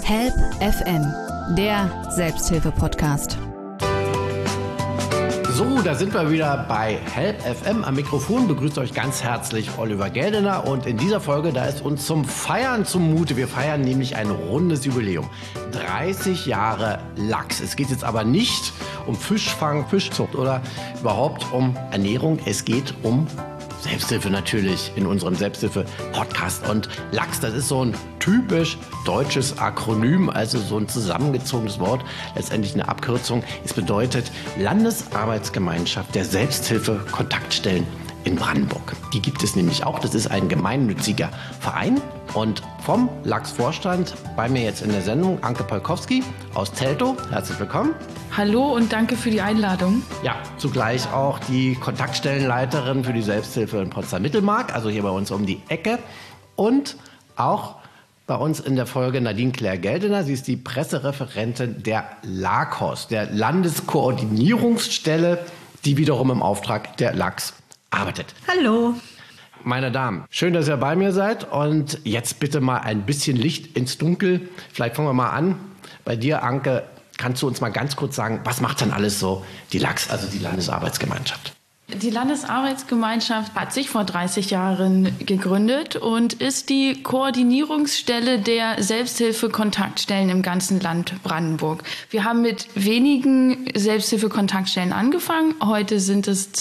Help FM, der Selbsthilfe-Podcast. So, da sind wir wieder bei Help FM. Am Mikrofon begrüßt euch ganz herzlich Oliver Geldener. Und in dieser Folge, da ist uns zum Feiern zumute. Wir feiern nämlich ein rundes Jubiläum. 30 Jahre Lachs. Es geht jetzt aber nicht um Fischfang, Fischzucht oder überhaupt um Ernährung. Es geht um Selbsthilfe natürlich in unserem Selbsthilfe-Podcast. Und Lachs, das ist so ein typisch deutsches Akronym, also so ein zusammengezogenes Wort, letztendlich eine Abkürzung. Es bedeutet Landesarbeitsgemeinschaft der Selbsthilfe-Kontaktstellen in Brandenburg. Die gibt es nämlich auch. Das ist ein gemeinnütziger Verein. Und vom Lachs-Vorstand bei mir jetzt in der Sendung Anke Polkowski aus Teltow. Herzlich willkommen. Hallo und danke für die Einladung. Ja, zugleich auch die Kontaktstellenleiterin für die Selbsthilfe in Potsdam-Mittelmark, also hier bei uns um die Ecke. Und auch bei uns in der Folge Nadine Claire Geldener. Sie ist die Pressereferentin der LAKOS, der Landeskoordinierungsstelle, die wiederum im Auftrag der Lachs arbeitet. Hallo. Meine Damen, schön, dass ihr bei mir seid. Und jetzt bitte mal ein bisschen Licht ins Dunkel. Vielleicht fangen wir mal an. Bei dir, Anke, kannst du uns mal ganz kurz sagen, was macht denn alles so die Lachs, also die Landesarbeitsgemeinschaft? Die Landesarbeitsgemeinschaft hat sich vor 30 Jahren gegründet und ist die Koordinierungsstelle der Selbsthilfe-Kontaktstellen im ganzen Land Brandenburg. Wir haben mit wenigen Selbsthilfe-Kontaktstellen angefangen. Heute sind es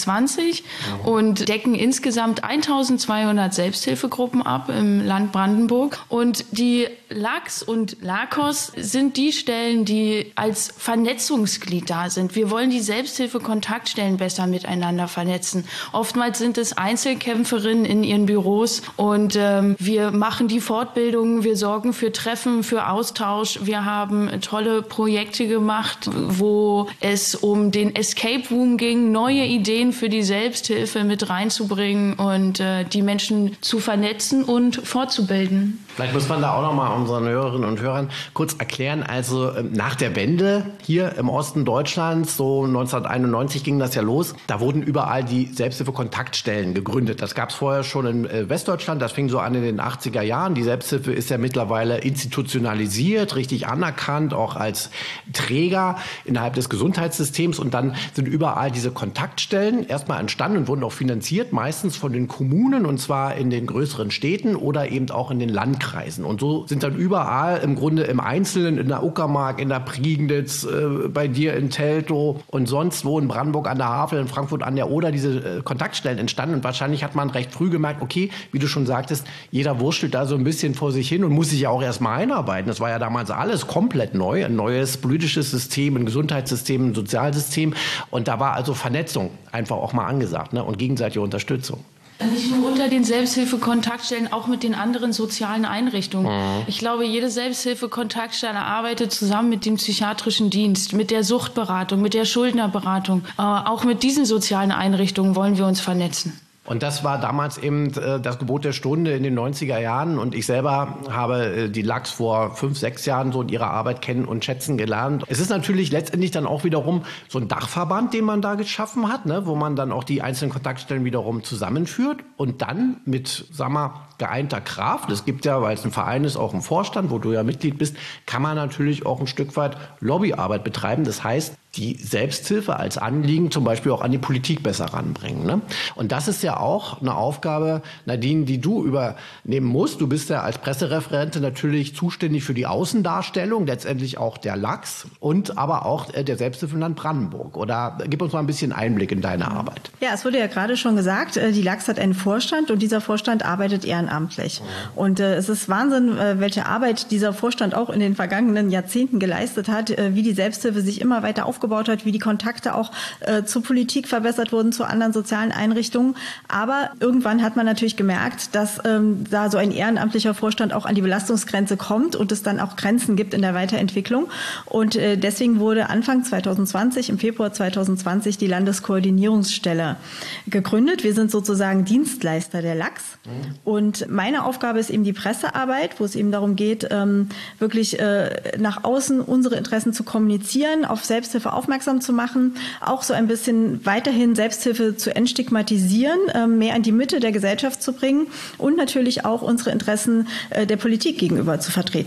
22 und decken insgesamt 1200 Selbsthilfegruppen ab im Land Brandenburg. Und die Lachs und LAKOS sind die Stellen, die als Vernetzungsglied da sind. Wir wollen die Selbsthilfe-Kontaktstellen besser miteinander vernetzen. Oftmals sind es Einzelkämpferinnen in ihren Büros und wir machen die Fortbildungen, wir sorgen für Treffen, für Austausch. Wir haben tolle Projekte gemacht, wo es um den Escape Room ging, neue Ideen für die Selbsthilfe mit reinzubringen und die Menschen zu vernetzen und fortzubilden. Vielleicht muss man da auch noch mal unseren Hörerinnen und Hörern kurz erklären, also nach der Wende hier im Osten Deutschlands, so 1991 ging das ja los, da wurden überall die Selbsthilfe-Kontaktstellen gegründet. Das gab es vorher schon in Westdeutschland, das fing so an in den 80er Jahren. Die Selbsthilfe ist ja mittlerweile institutionalisiert, richtig anerkannt, auch als Träger innerhalb des Gesundheitssystems. Und dann sind überall diese Kontaktstellen erstmal entstanden und wurden auch finanziert, meistens von den Kommunen, und zwar in den größeren Städten oder eben auch in den Landkreisen. Und so sind dann überall im Grunde im Einzelnen, in der Uckermark, in der Prignitz, bei dir in Teltow und sonst wo in Brandenburg an der Havel, in Frankfurt an der Oder diese Kontaktstellen entstanden. Und wahrscheinlich hat man recht früh gemerkt, okay, wie du schon sagtest, jeder wurschtelt da so ein bisschen vor sich hin und muss sich ja auch erst mal einarbeiten. Das war ja damals alles komplett neu, ein neues politisches System, ein Gesundheitssystem, ein Sozialsystem. Und da war also Vernetzung einfach auch mal angesagt, ne? Und gegenseitige Unterstützung. Nicht nur unter den Selbsthilfe-Kontaktstellen, auch mit den anderen sozialen Einrichtungen. Ich glaube, jede Selbsthilfe-Kontaktstelle arbeitet zusammen mit dem psychiatrischen Dienst, mit der Suchtberatung, mit der Schuldnerberatung. Auch mit diesen sozialen Einrichtungen wollen wir uns vernetzen. Und das war damals eben das Gebot der Stunde in den 90er Jahren. Und ich selber habe die Lachs vor 5, 6 Jahren so in ihrer Arbeit kennen und schätzen gelernt. Es ist natürlich letztendlich dann auch wiederum so ein Dachverband, den man da geschaffen hat, ne, wo man dann auch die einzelnen Kontaktstellen wiederum zusammenführt und dann mit, sag mal, geeinter Kraft. Es gibt ja, weil es ein Verein ist, auch einen Vorstand, wo du ja Mitglied bist, kann man natürlich auch ein Stück weit Lobbyarbeit betreiben. Das heißt, die Selbsthilfe als Anliegen zum Beispiel auch an die Politik besser ranbringen. Ne? Und das ist ja auch eine Aufgabe, Nadine, die du übernehmen musst. Du bist ja als Pressereferentin natürlich zuständig für die Außendarstellung, letztendlich auch der Lachs und aber auch der Selbsthilfe im Land Brandenburg. Oder gib uns mal ein bisschen Einblick in deine Arbeit. Ja, es wurde ja gerade schon gesagt, die Lachs hat einen Vorstand und dieser Vorstand arbeitet ehrenamtlich. Und es ist Wahnsinn, welche Arbeit dieser Vorstand auch in den vergangenen Jahrzehnten geleistet hat, wie die Selbsthilfe sich immer weiter aufgebaut hat, wie die Kontakte auch zur Politik verbessert wurden, zu anderen sozialen Einrichtungen. Aber irgendwann hat man natürlich gemerkt, dass da so ein ehrenamtlicher Vorstand auch an die Belastungsgrenze kommt und es dann auch Grenzen gibt in der Weiterentwicklung. Und deswegen wurde Anfang 2020, im Februar 2020, die Landeskoordinierungsstelle gegründet. Wir sind sozusagen Dienstleister der Lachs. Und meine Aufgabe ist eben die Pressearbeit, wo es eben darum geht, wirklich nach außen unsere Interessen zu kommunizieren, auf Selbsthilfe aufmerksam zu machen, auch so ein bisschen weiterhin Selbsthilfe zu entstigmatisieren, mehr in die Mitte der Gesellschaft zu bringen und natürlich auch unsere Interessen der Politik gegenüber zu vertreten.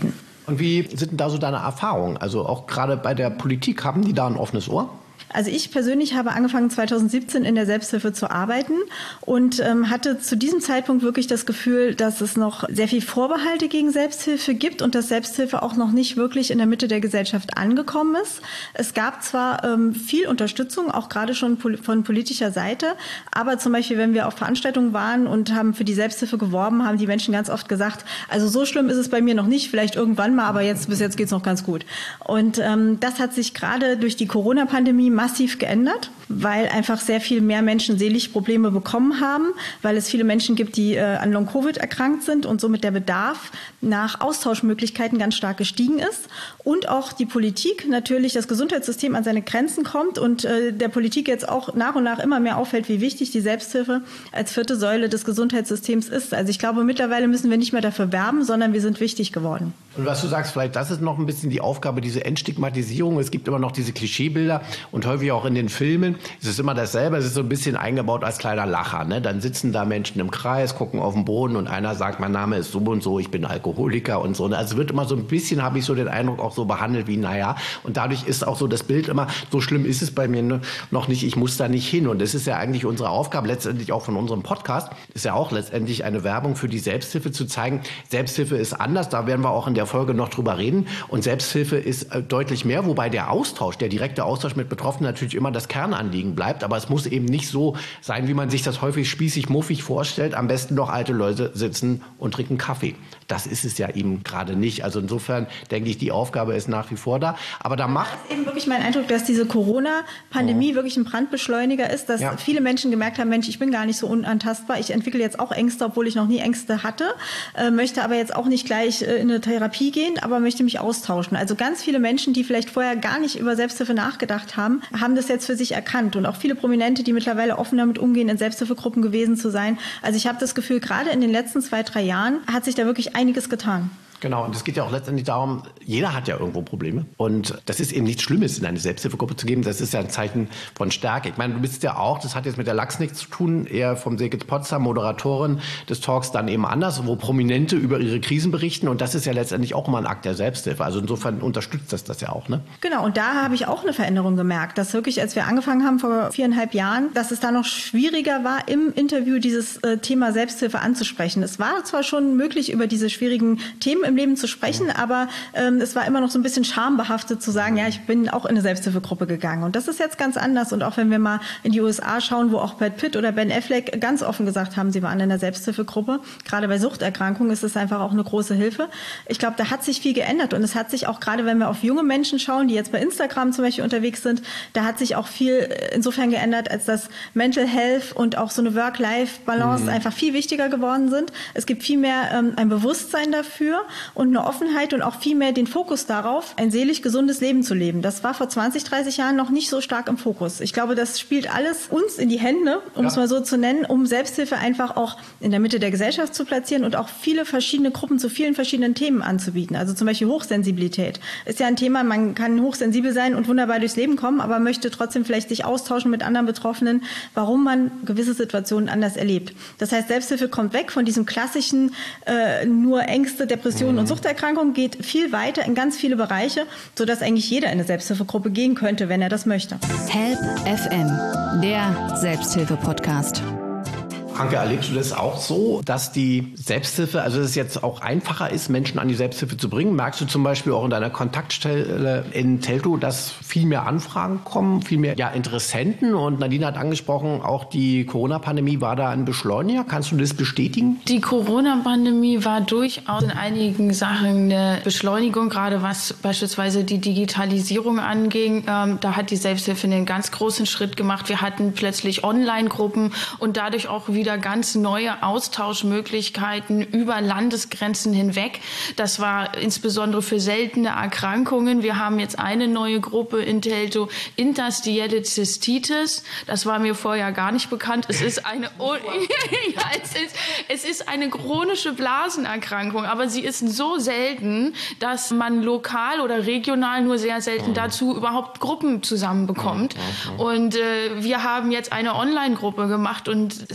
Und wie sind denn da so deine Erfahrungen? Also auch gerade bei der Politik, haben die da ein offenes Ohr? Also ich persönlich habe angefangen 2017 in der Selbsthilfe zu arbeiten und hatte zu diesem Zeitpunkt wirklich das Gefühl, dass es noch sehr viel Vorbehalte gegen Selbsthilfe gibt und dass Selbsthilfe auch noch nicht wirklich in der Mitte der Gesellschaft angekommen ist. Es gab zwar viel Unterstützung, auch gerade schon von politischer Seite, aber zum Beispiel, wenn wir auf Veranstaltungen waren und haben für die Selbsthilfe geworben, haben die Menschen ganz oft gesagt, also so schlimm ist es bei mir noch nicht, vielleicht irgendwann mal, aber bis jetzt geht es noch ganz gut. Und das hat sich gerade durch die Corona-Pandemie massiv geändert, weil einfach sehr viel mehr Menschen seelische Probleme bekommen haben, weil es viele Menschen gibt, die an Long-Covid erkrankt sind und somit der Bedarf nach Austauschmöglichkeiten ganz stark gestiegen ist. Und auch die Politik, natürlich das Gesundheitssystem an seine Grenzen kommt und der Politik jetzt auch nach und nach immer mehr auffällt, wie wichtig die Selbsthilfe als 4. Säule des Gesundheitssystems ist. Also ich glaube, mittlerweile müssen wir nicht mehr dafür werben, sondern wir sind wichtig geworden. Und was du sagst, vielleicht das ist noch ein bisschen die Aufgabe, diese Entstigmatisierung. Es gibt immer noch diese Klischeebilder und häufig auch in den Filmen. Es ist immer dasselbe, es ist so ein bisschen eingebaut als kleiner Lacher. Ne? Dann sitzen da Menschen im Kreis, gucken auf den Boden und einer sagt, mein Name ist so und so, ich bin Alkoholiker und so. Also es wird immer so ein bisschen, habe ich so den Eindruck, auch so behandelt wie, naja. Und dadurch ist auch so das Bild immer, so schlimm ist es bei mir noch nicht, ich muss da nicht hin. Und das ist ja eigentlich unsere Aufgabe, letztendlich auch von unserem Podcast, ist ja auch letztendlich eine Werbung für die Selbsthilfe zu zeigen. Selbsthilfe ist anders, da werden wir auch in der Folge noch drüber reden. Und Selbsthilfe ist deutlich mehr, wobei der Austausch, der direkte Austausch mit Betroffenen natürlich immer das Kernanliegen bleibt. Aber es muss eben nicht so sein, wie man sich das häufig spießig, muffig vorstellt. Am besten noch alte Leute sitzen und trinken Kaffee. Das ist es ja eben gerade nicht. Also insofern denke ich, die Aufgabe ist nach wie vor da. Aber da macht... Das ist eben wirklich mein Eindruck, dass diese Corona-Pandemie wirklich ein Brandbeschleuniger ist, dass viele Menschen gemerkt haben, Mensch, ich bin gar nicht so unantastbar. Ich entwickle jetzt auch Ängste, obwohl ich noch nie Ängste hatte, möchte aber jetzt auch nicht gleich in eine Therapie gehen, aber möchte mich austauschen. Also ganz viele Menschen, die vielleicht vorher gar nicht über Selbsthilfe nachgedacht haben, haben das jetzt für sich erkannt. Und auch viele Prominente, die mittlerweile offen damit umgehen, in Selbsthilfegruppen gewesen zu sein. Also ich habe das Gefühl, gerade in den letzten 2-3 Jahren hat sich da wirklich einiges getan. Genau, und es geht ja auch letztendlich darum, jeder hat ja irgendwo Probleme. Und das ist eben nichts Schlimmes, in eine Selbsthilfegruppe zu geben. Das ist ja ein Zeichen von Stärke. Ich meine, du bist ja auch, das hat jetzt mit der Lachs nichts zu tun, eher vom Seekitz Potsdam, Moderatorin des Talks dann eben anders, wo Prominente über ihre Krisen berichten. Und das ist ja letztendlich auch immer ein Akt der Selbsthilfe. Also insofern unterstützt das ja auch, ne? Genau, und da habe ich auch eine Veränderung gemerkt, dass wirklich, als wir angefangen haben vor 4,5 Jahren, dass es da noch schwieriger war, im Interview dieses Thema Selbsthilfe anzusprechen. Es war zwar schon möglich, über diese schwierigen Themen im Leben zu sprechen, aber es war immer noch so ein bisschen schambehaftet zu sagen, ja, ich bin auch in eine Selbsthilfegruppe gegangen. Und das ist jetzt ganz anders. Und auch wenn wir mal in die USA schauen, wo auch Brad Pitt oder Ben Affleck ganz offen gesagt haben, sie waren in der Selbsthilfegruppe, gerade bei Suchterkrankungen ist es einfach auch eine große Hilfe. Ich glaube, da hat sich viel geändert. Und es hat sich auch, gerade wenn wir auf junge Menschen schauen, die jetzt bei Instagram zum Beispiel unterwegs sind, da hat sich auch viel insofern geändert, als dass Mental Health und auch so eine Work-Life-Balance einfach viel wichtiger geworden sind. Es gibt viel mehr ein Bewusstsein dafür und eine Offenheit und auch viel mehr den Fokus darauf, ein seelisch gesundes Leben zu leben. Das war vor 20, 30 Jahren noch nicht so stark im Fokus. Ich glaube, das spielt alles uns in die Hände, um es mal so zu nennen, um Selbsthilfe einfach auch in der Mitte der Gesellschaft zu platzieren und auch viele verschiedene Gruppen zu vielen verschiedenen Themen anzubieten. Also zum Beispiel Hochsensibilität ist ja ein Thema, man kann hochsensibel sein und wunderbar durchs Leben kommen, aber möchte trotzdem vielleicht sich austauschen mit anderen Betroffenen, warum man gewisse Situationen anders erlebt. Das heißt, Selbsthilfe kommt weg von diesem klassischen nur Ängste, Depressionen und Suchterkrankungen, geht viel weiter in ganz viele Bereiche, sodass eigentlich jeder in eine Selbsthilfegruppe gehen könnte, wenn er das möchte. Help FM, der Selbsthilfe-Podcast. Anke, erlebst du das auch so, dass die Selbsthilfe, also dass es jetzt auch einfacher ist, Menschen an die Selbsthilfe zu bringen? Merkst du zum Beispiel auch in deiner Kontaktstelle in Teltow, dass viel mehr Anfragen kommen, viel mehr Interessenten? Und Nadine hat angesprochen, auch die Corona-Pandemie war da ein Beschleuniger. Kannst du das bestätigen? Die Corona-Pandemie war durchaus in einigen Sachen eine Beschleunigung, gerade was beispielsweise die Digitalisierung anging. Da hat die Selbsthilfe einen ganz großen Schritt gemacht. Wir hatten plötzlich Online-Gruppen und dadurch auch wieder ganz neue Austauschmöglichkeiten über Landesgrenzen hinweg. Das war insbesondere für seltene Erkrankungen. Wir haben jetzt eine neue Gruppe in Teltow, interstitielle Zystitis. Das war mir vorher gar nicht bekannt. Es ist eine, es ist eine chronische Blasenerkrankung, aber sie ist so selten, dass man lokal oder regional nur sehr selten dazu überhaupt Gruppen zusammenbekommt. Und wir haben jetzt eine Online-Gruppe gemacht und es war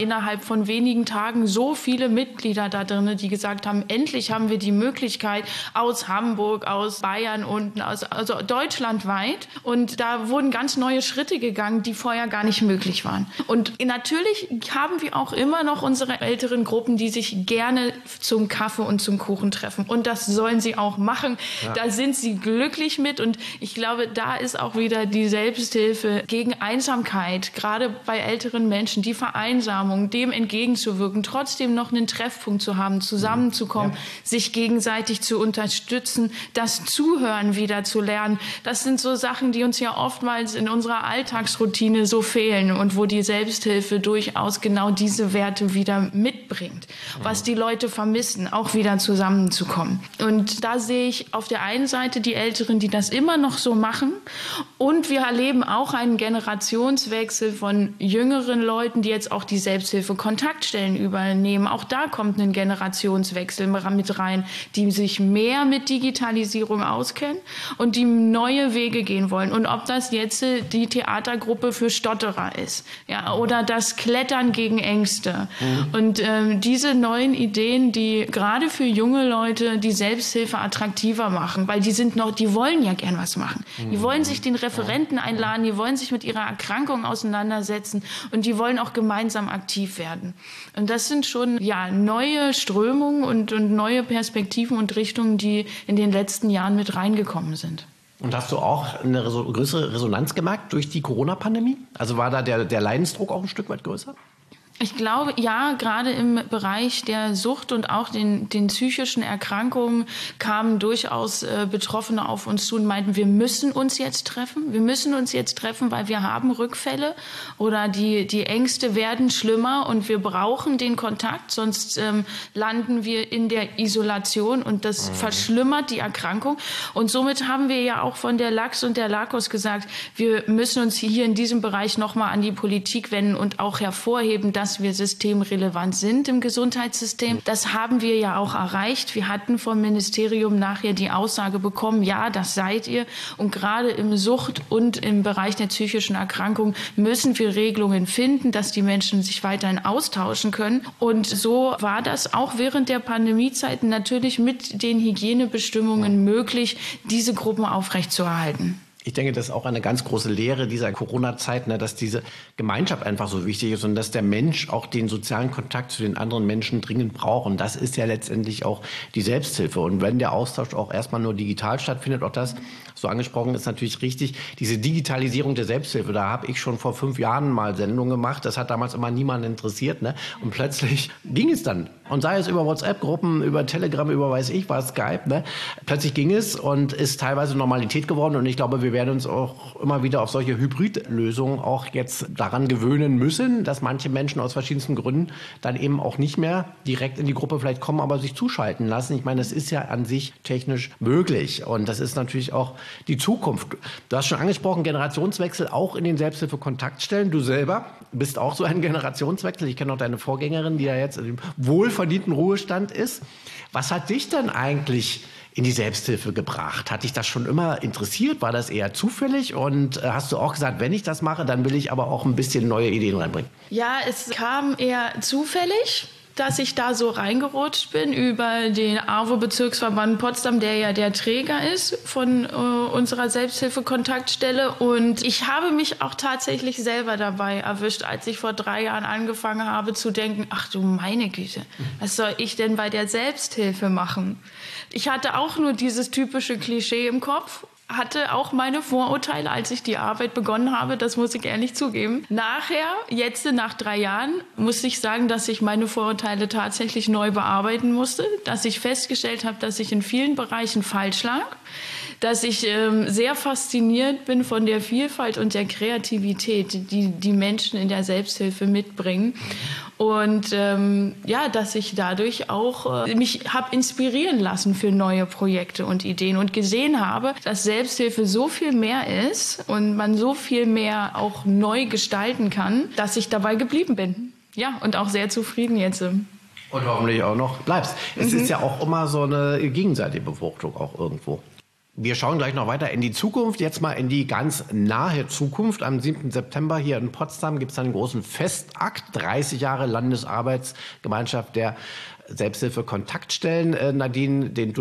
innerhalb von wenigen Tagen so viele Mitglieder da drin, die gesagt haben, endlich haben wir die Möglichkeit aus Hamburg, aus Bayern und also deutschlandweit. Und da wurden ganz neue Schritte gegangen, die vorher gar nicht möglich waren. Und natürlich haben wir auch immer noch unsere älteren Gruppen, die sich gerne zum Kaffee und zum Kuchen treffen. Und das sollen sie auch machen. Ja. Da sind sie glücklich mit. Und ich glaube, da ist auch wieder die Selbsthilfe gegen Einsamkeit, gerade bei älteren Menschen, die Vereinsamung, dem entgegenzuwirken, trotzdem noch einen Treffpunkt zu haben, zusammenzukommen, sich gegenseitig zu unterstützen, das Zuhören wieder zu lernen. Das sind so Sachen, die uns ja oftmals in unserer Alltagsroutine so fehlen und wo die Selbsthilfe durchaus genau diese Werte wieder mitbringt, was die Leute vermissen, auch wieder zusammenzukommen. Und da sehe ich auf der einen Seite die Älteren, die das immer noch so machen, und wir erleben auch einen Generationswechsel von jüngeren Leuten, die jetzt auch die Selbsthilfe-Kontaktstellen übernehmen. Auch da kommt ein Generationswechsel mit rein, die sich mehr mit Digitalisierung auskennen und die neue Wege gehen wollen. Und ob das jetzt die Theatergruppe für Stotterer ist, ja, oder das Klettern gegen Ängste. Und diese neuen Ideen, die gerade für junge Leute die Selbsthilfe attraktiver machen, weil die wollen ja gern was machen. Die wollen sich den Referenten einladen, die wollen sich mit ihrer Erkrankung auseinandersetzen und die wollen auch gemeinsam aktiv werden. Und das sind schon neue Strömungen und neue Perspektiven und Richtungen, die in den letzten Jahren mit reingekommen sind. Und hast du auch eine größere Resonanz gemerkt durch die Corona-Pandemie? Also war da der Leidensdruck auch ein Stück weit größer? Ich glaube, ja, gerade im Bereich der Sucht und auch den psychischen Erkrankungen kamen durchaus Betroffene auf uns zu und meinten, wir müssen uns jetzt treffen. Wir müssen uns jetzt treffen, weil wir haben Rückfälle oder die Ängste werden schlimmer und wir brauchen den Kontakt, sonst landen wir in der Isolation und das verschlimmert die Erkrankung. Und somit haben wir ja auch von der LAX und der LACOS gesagt, wir müssen uns hier in diesem Bereich nochmal an die Politik wenden und auch hervorheben, dass wir systemrelevant sind im Gesundheitssystem. Das haben wir ja auch erreicht. Wir hatten vom Ministerium nachher die Aussage bekommen, ja, das seid ihr. Und gerade im Sucht- und im Bereich der psychischen Erkrankung müssen wir Regelungen finden, dass die Menschen sich weiterhin austauschen können. Und so war das auch während der Pandemiezeiten natürlich mit den Hygienebestimmungen möglich, diese Gruppen aufrechtzuerhalten. Ich denke, das ist auch eine ganz große Lehre dieser Corona-Zeit, dass diese Gemeinschaft einfach so wichtig ist und dass der Mensch auch den sozialen Kontakt zu den anderen Menschen dringend braucht. Und das ist ja letztendlich auch die Selbsthilfe. Und wenn der Austausch auch erstmal nur digital stattfindet, auch das so angesprochen ist natürlich richtig, diese Digitalisierung der Selbsthilfe, da habe ich schon vor 5 Jahren mal Sendungen gemacht. Das hat damals immer niemanden interessiert. Und plötzlich ging es dann. Und sei es über WhatsApp-Gruppen, über Telegram, über weiß ich was, Skype. Plötzlich ging es und ist teilweise Normalität geworden. Und ich glaube, wir werden uns auch immer wieder auf solche Hybridlösungen auch jetzt daran gewöhnen müssen, dass manche Menschen aus verschiedensten Gründen dann eben auch nicht mehr direkt in die Gruppe vielleicht kommen, aber sich zuschalten lassen. Ich meine, das ist ja an sich technisch möglich und das ist natürlich auch die Zukunft. Du hast schon angesprochen, Generationswechsel auch in den Selbsthilfe-Kontaktstellen. Du selber bist auch so ein Generationswechsel. Ich kenne auch deine Vorgängerin, die ja jetzt im wohlverdienten Ruhestand ist. Was hat dich denn eigentlich in die Selbsthilfe gebracht? Hat dich das schon immer interessiert? War das eher zufällig? Und hast du auch gesagt, wenn ich das mache, dann will ich aber auch ein bisschen neue Ideen reinbringen? Ja, es kam eher zufällig, dass ich da so reingerutscht bin über den AWO-Bezirksverband Potsdam, der ja der Träger ist von unserer Selbsthilfe-Kontaktstelle. Und ich habe mich auch tatsächlich selber dabei erwischt, als ich vor 3 Jahren angefangen habe zu denken, ach du meine Güte, was soll ich denn bei der Selbsthilfe machen? Ich hatte auch nur dieses typische Klischee im Kopf, hatte auch meine Vorurteile, als ich die Arbeit begonnen habe, das muss ich ehrlich zugeben. Nachher, jetzt nach 3 Jahren, musste ich sagen, dass ich meine Vorurteile tatsächlich neu bearbeiten musste, dass ich festgestellt habe, dass ich in vielen Bereichen falsch lag, dass ich sehr fasziniert bin von der Vielfalt und der Kreativität, die die Menschen in der Selbsthilfe mitbringen. Und dass ich dadurch auch mich habe inspirieren lassen für neue Projekte und Ideen und gesehen habe, dass Selbsthilfe so viel mehr ist und man so viel mehr auch neu gestalten kann, dass ich dabei geblieben bin. Ja, und auch sehr zufrieden jetzt. Und hoffentlich auch noch bleibst. Es ist ja auch immer so eine gegenseitige Befruchtung auch irgendwo. Wir schauen gleich noch weiter in die Zukunft, jetzt mal in die ganz nahe Zukunft. Am 7. September hier in Potsdam gibt es einen großen Festakt, 30 Jahre Landesarbeitsgemeinschaft der Selbsthilfe-Kontaktstellen. Nadine, den